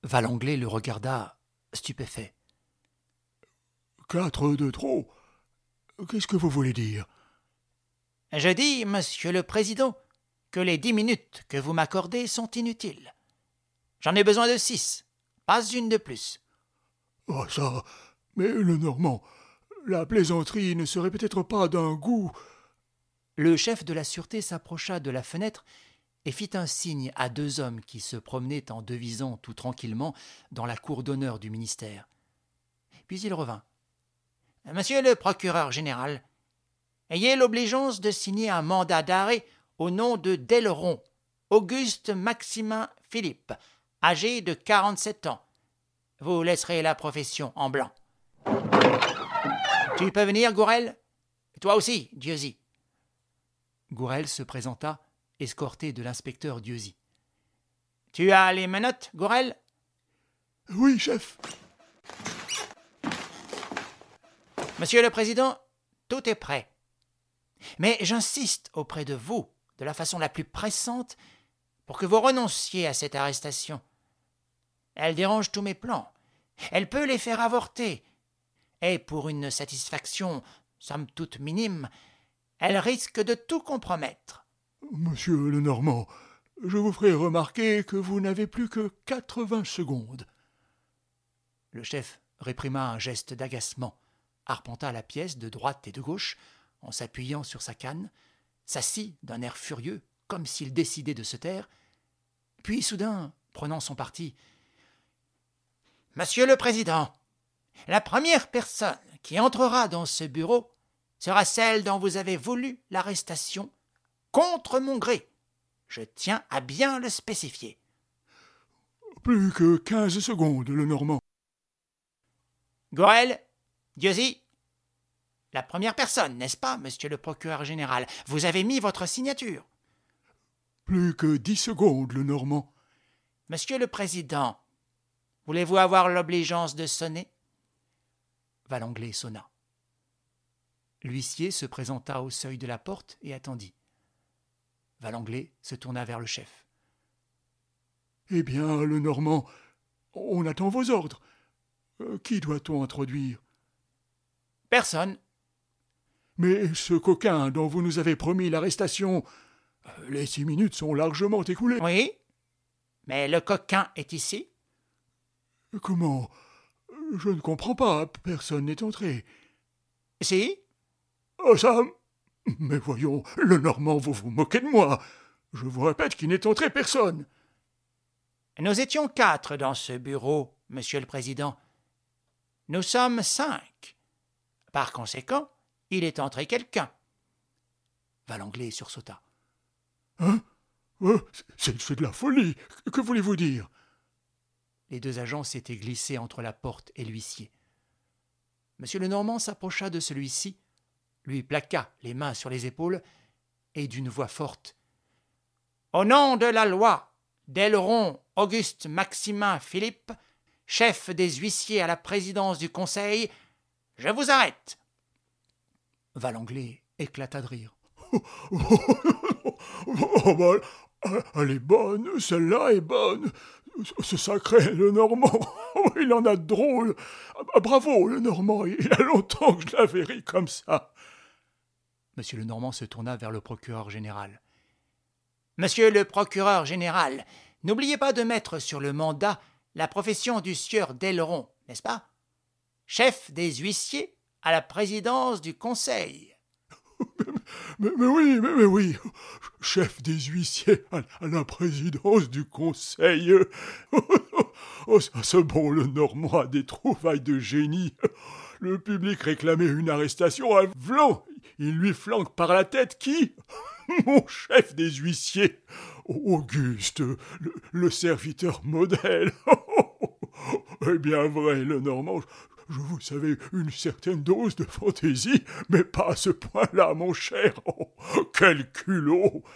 Valanglais le regarda, stupéfait. 4 de trop. Qu'est-ce que vous voulez dire? Je dis, monsieur le président, que les 10 minutes que vous m'accordez sont inutiles. J'en ai besoin de 6, pas une de plus. Oh ça, mais le Normand, la plaisanterie ne serait peut-être pas d'un goût. Le chef de la sûreté s'approcha de la fenêtre et fit un signe à 2 hommes qui se promenaient en devisant tout tranquillement dans la cour d'honneur du ministère. Puis il revint. « Monsieur le procureur général, ayez l'obligeance de signer un mandat d'arrêt au nom de Delron, Auguste Maximin Philippe, âgé de 47 ans. Vous laisserez la profession en blanc. Tu peux venir, Gourel? Toi aussi, Dieuzy. » Gourel se présenta, escorté de l'inspecteur Dieuzy. « Tu as les menottes, Gourel? » »« Oui, chef. » »« Monsieur le Président, tout est prêt. Mais j'insiste auprès de vous, de la façon la plus pressante, pour que vous renonciez à cette arrestation. Elle dérange tous mes plans. Elle peut les faire avorter. Et pour une satisfaction, somme toute minime, elle risque de tout compromettre. » »« Monsieur le Normand, je vous ferai remarquer que vous n'avez plus que 80 secondes. » Le chef réprima un geste d'agacement, arpenta la pièce de droite et de gauche, en s'appuyant sur sa canne, s'assit d'un air furieux, comme s'il décidait de se taire, puis soudain, prenant son parti, « Monsieur le Président, la première personne qui entrera dans ce bureau sera celle dont vous avez voulu l'arrestation contre mon gré. Je tiens à bien le spécifier. » »« Plus que 15 secondes, le Normand. » »« Gourel, Dieuzy, la première personne, n'est-ce pas, monsieur le procureur général? Vous avez mis votre signature. » »« Plus que 10 secondes, le Normand. » »« Monsieur le Président, voulez-vous avoir l'obligeance de sonner? » Valanglais sonna. L'huissier se présenta au seuil de la porte et attendit. Valanglais se tourna vers le chef. « Eh bien, le Normand, on attend vos ordres. Qui doit-on introduire? »« Personne. »« Mais ce coquin dont vous nous avez promis l'arrestation, les 6 minutes sont largement écoulées. »« Oui, mais le coquin est ici. »« Comment? Je ne comprends pas, personne n'est entré. »« Si. »« Oh ça... Mais voyons, le Normand, vous vous moquez de moi. Je vous répète qu'il n'est entré personne. » »« Nous étions 4 dans ce bureau, monsieur le Président. Nous sommes 5. Par conséquent, il est entré quelqu'un. » Valanglais sursauta. « Hein? C'est de la folie. Que voulez-vous dire? » Les 2 agents s'étaient glissés entre la porte et l'huissier. Monsieur le Normand s'approcha de celui-ci, lui plaqua les mains sur les épaules et d'une voix forte. « Au nom de la loi, Delron Auguste Maximin Philippe, chef des huissiers à la présidence du Conseil, je vous arrête. » Valanglais éclata de rire. Oh, bah, elle est bonne, celle-là est bonne. Ce sacré, le Normand, il en a de drôle. Bravo, le Normand, il y a longtemps que je l'avais ri comme ça. Monsieur le Normand se tourna vers le procureur général. « Monsieur le procureur général, n'oubliez pas de mettre sur le mandat la profession du sieur Delron, n'est-ce pas? Chef des huissiers à la présidence du Conseil. » »« Mais oui, chef des huissiers à la présidence du Conseil. Oh, ce bon le Normand a des trouvailles de génie. Le public réclamait une arrestation à Vlan. Il lui flanque par la tête qui? Mon chef des huissiers, Auguste, le serviteur modèle. Eh bien vrai, le Normand, je vous savais une certaine dose de fantaisie, mais pas à ce point-là, mon cher. Oh, quel culot!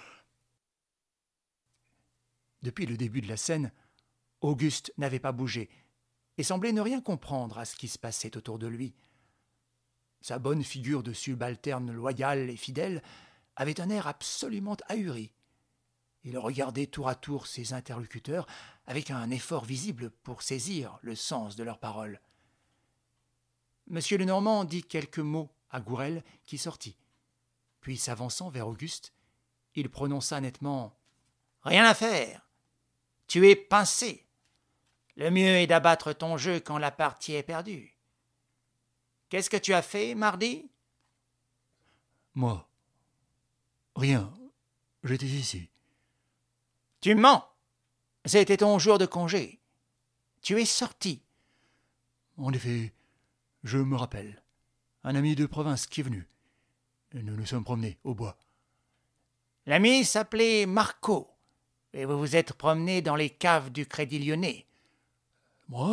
Depuis le début de la scène, Auguste n'avait pas bougé et semblait ne rien comprendre à ce qui se passait autour de lui. Sa bonne figure de subalterne loyal et fidèle avait un air absolument ahuri. Il regardait tour à tour ses interlocuteurs avec un effort visible pour saisir le sens de leurs paroles. Monsieur Lenormand dit quelques mots à Gourel qui sortit. Puis, s'avançant vers Auguste, il prononça nettement « Rien à faire. Tu es pincé. Le mieux est d'abattre ton jeu quand la partie est perdue. Qu'est-ce que tu as fait, mardi ?»« Moi. Rien. J'étais ici. » »« Tu mens. C'était ton jour de congé. Tu es sorti. » »« En effet, je me rappelle. Un ami de province qui est venu. Nous nous sommes promenés au bois. » »« L'ami s'appelait Marco, et vous vous êtes promené dans les caves du Crédit Lyonnais. »« Moi ?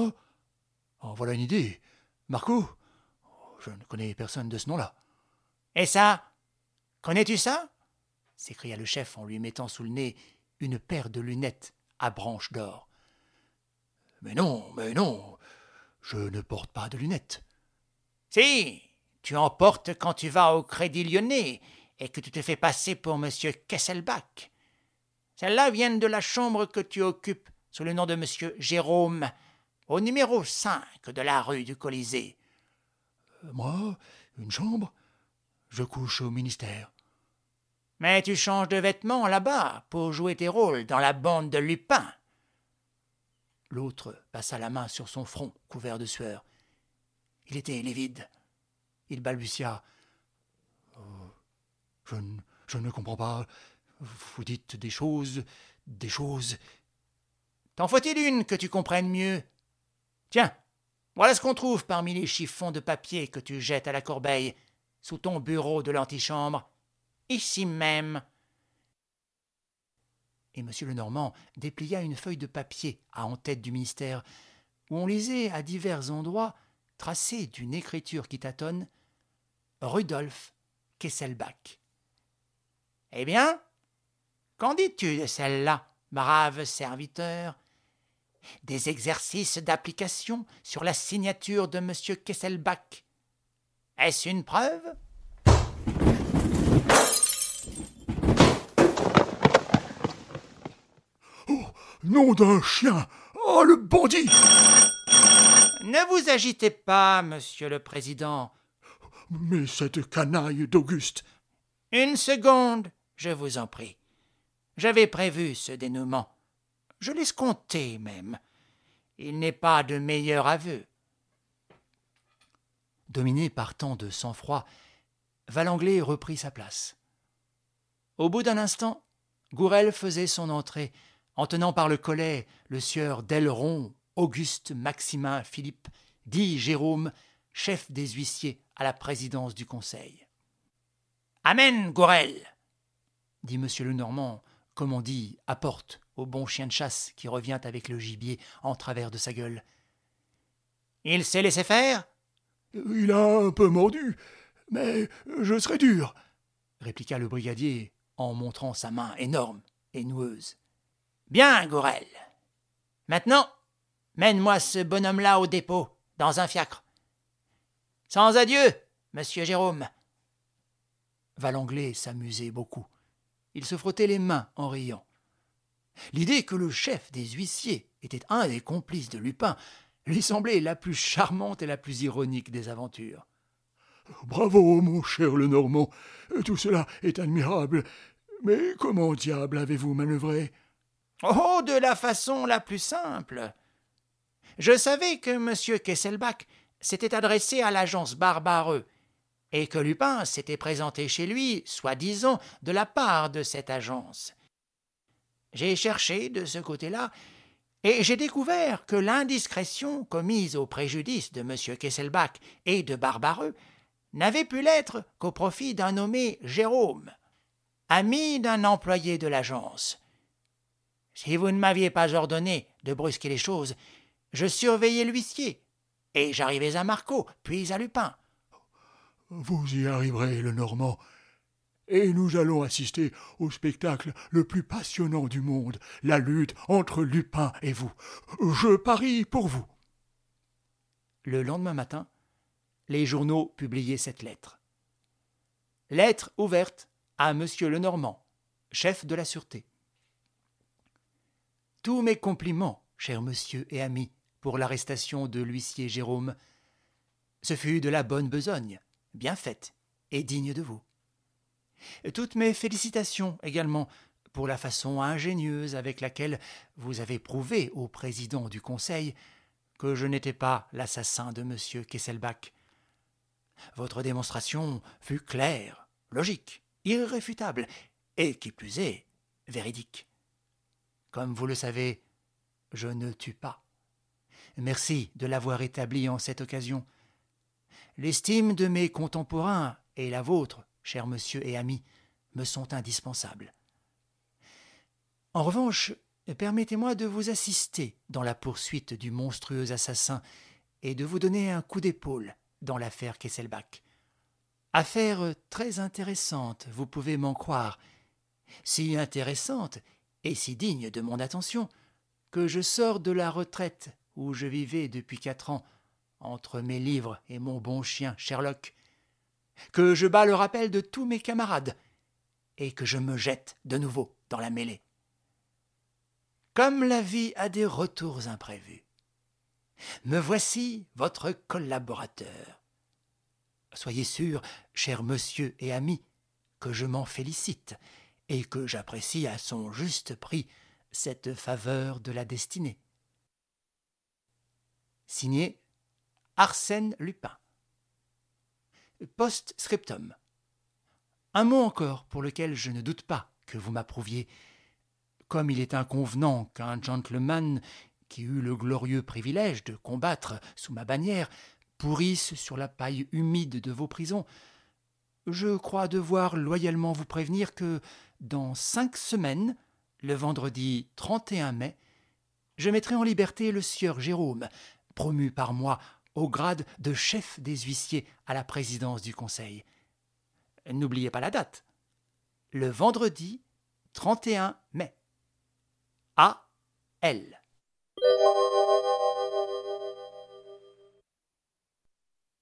En voilà une idée. Marco ? Je ne connais personne de ce nom-là. »« Et ça ? Connais-tu ça ?» s'écria le chef en lui mettant sous le nez une paire de lunettes à branches d'or. « Mais non, je ne porte pas de lunettes. »« Si, tu en portes quand tu vas au Crédit Lyonnais et que tu te fais passer pour monsieur Kesselbach. Celles-là viennent de la chambre que tu occupes sous le nom de monsieur Jérôme, au numéro 5 de la rue du Colisée. »« Moi, une chambre ? Je couche au ministère. »« Mais tu changes de vêtements là-bas pour jouer tes rôles dans la bande de Lupin. » L'autre passa la main sur son front couvert de sueur. Il était livide. Il balbutia. Je ne comprends pas. Vous dites des choses. T'en faut-il une que tu comprennes mieux ? Tiens, voilà ce qu'on trouve parmi les chiffons de papier que tu jettes à la corbeille, sous ton bureau de l'antichambre, ici même. Et M. Lenormand déplia une feuille de papier à en-tête du ministère, où on lisait à divers endroits, tracé d'une écriture qui tâtonne, Rudolf Kesselbach. Eh bien, qu'en dis-tu de celle-là, brave serviteur ? Des exercices d'application sur la signature de M. Kesselbach. Est-ce une preuve ? Oh, nom d'un chien ! Oh, le bandit ! Ne vous agitez pas, monsieur le président. Mais cette canaille d'Auguste. Une seconde, je vous en prie. J'avais prévu ce dénouement. Je l'escomptais même. Il n'est pas de meilleur aveu. Dominé par tant de sang-froid, Valanglais reprit sa place. Au bout d'un instant, Gourel faisait son entrée, en tenant par le collet le sieur d'Aileron, Auguste Maximin Philippe, dit Jérôme, chef des huissiers à la présidence du conseil. « Amen, Gourel !» dit M. Lenormand, comme on dit à porte au bon chien de chasse qui revient avec le gibier en travers de sa gueule. « Il s'est laissé faire ?»« Il a un peu mordu, mais je serai dur, » répliqua le brigadier en montrant sa main énorme et noueuse. « Bien, Gourel. Maintenant, mène-moi ce bonhomme-là au dépôt, dans un fiacre. Sans adieu, monsieur Jérôme. » Valanglais s'amusait beaucoup. Il se frottait les mains en riant. L'idée que le chef des huissiers était un des complices de Lupin lui semblait la plus charmante et la plus ironique des aventures. « Bravo, mon cher Lenormand. Tout cela est admirable. Mais comment diable avez-vous manœuvré ?»« Oh, de la façon la plus simple. Je savais que M. Kesselbach s'était adressé à l'agence Barbareux et que Lupin s'était présenté chez lui, soi-disant, de la part de cette agence. J'ai cherché de ce côté-là et j'ai découvert que l'indiscrétion commise au préjudice de M. Kesselbach et de Barbareux n'avait pu l'être qu'au profit d'un nommé Jérôme, ami d'un employé de l'agence. Si vous ne m'aviez pas ordonné de brusquer les choses, je surveillais l'huissier, et j'arrivais à Marco, puis à Lupin. »« Vous y arriverez, Lenormand, et nous allons assister au spectacle le plus passionnant du monde, la lutte entre Lupin et vous. Je parie pour vous. » Le lendemain matin, les journaux publiaient cette lettre. Lettre ouverte à M. Lenormand, chef de la sûreté. Tous mes compliments, cher monsieur et ami, pour l'arrestation de l'huissier Jérôme. Ce fut de la bonne besogne, bien faite et digne de vous. Toutes mes félicitations également pour la façon ingénieuse avec laquelle vous avez prouvé au président du Conseil que je n'étais pas l'assassin de M. Kesselbach. Votre démonstration fut claire, logique, irréfutable, et qui plus est, véridique. Comme vous le savez, je ne tue pas. Merci de l'avoir établi en cette occasion. L'estime de mes contemporains et la vôtre, cher monsieur et ami, me sont indispensables. En revanche, permettez-moi de vous assister dans la poursuite du monstrueux assassin et de vous donner un coup d'épaule dans l'affaire Kesselbach. Affaire très intéressante, vous pouvez m'en croire, si intéressante et si digne de mon attention que je sors de la retraite où je vivais depuis 4 ans, entre mes livres et mon bon chien Sherlock, que je bats le rappel de tous mes camarades et que je me jette de nouveau dans la mêlée. Comme la vie a des retours imprévus, me voici votre collaborateur. Soyez sûr, cher monsieur et ami, que je m'en félicite et que j'apprécie à son juste prix cette faveur de la destinée. Signé Arsène Lupin. Post-scriptum. Un mot encore pour lequel je ne doute pas que vous m'approuviez. Comme il est inconvenant qu'un gentleman qui eut le glorieux privilège de combattre sous ma bannière pourrisse sur la paille humide de vos prisons, je crois devoir loyalement vous prévenir que, dans 5 semaines, le vendredi 31 mai, je mettrai en liberté le sieur Jérôme, promu par moi au grade de chef des huissiers à la présidence du Conseil. N'oubliez pas la date. Le vendredi 31 mai. A.L.